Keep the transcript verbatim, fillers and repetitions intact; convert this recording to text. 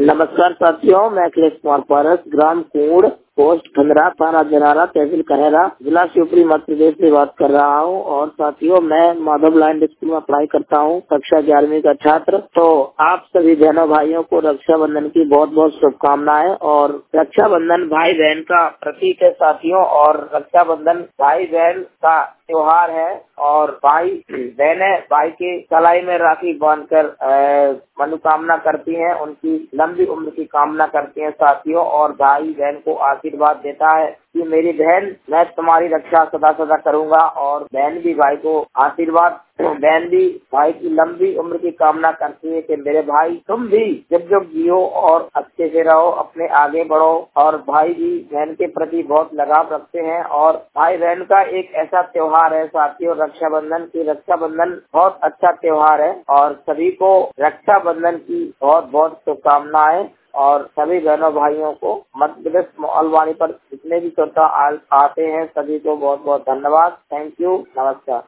नमस्कार साथियों, मैं अखिलेश कुमार पारस, ग्राम कुंड, पोस्ट खंडरा, थाना जनारा, तहसील करेरा, जिला शिवपुरी, मध्य प्रदेश से बात कर रहा हूं। और साथियों, मैं माधव लाइन स्कूल में पढ़ाई करता हूं, कक्षा ग्यारहवीं का छात्र। तो आप सभी बहनों भाइयों को रक्षाबंधन की बहुत बहुत शुभकामनाएं। और रक्षाबंधन भाई बहन का प्रतीक है साथियों, और रक्षाबंधन भाई बहन का त्योहार है। और भाई बहनें भाई की कलाई में राखी बांधकर मनोकामना करती हैं, उनकी लंबी उम्र की कामना करती हैं साथियों। और भाई बहन को आशीर्वाद देता है कि मेरी बहन, मैं तुम्हारी रक्षा सदा सदा करूंगा। और बहन भी भाई को आशीर्वाद, बहन भी भाई की लंबी उम्र की कामना करती है कि मेरे भाई तुम भी जब जब जियो और अच्छे से रहो, अपने आगे बढ़ो। और भाई भी बहन के प्रति बहुत लगाव रखते हैं। और भाई बहन का एक ऐसा त्योहार है साथियों रक्षाबंधन की। रक्षाबंधन बहुत अच्छा त्योहार है और सभी को रक्षाबंधन की बहुत बहुत शुभकामनाएं। और सभी बहनों भाइयों को मध्य प्रदेश मोबाइल पर जितने भी श्रोता आते हैं सभी को बहुत बहुत धन्यवाद। थैंक यू, नमस्कार।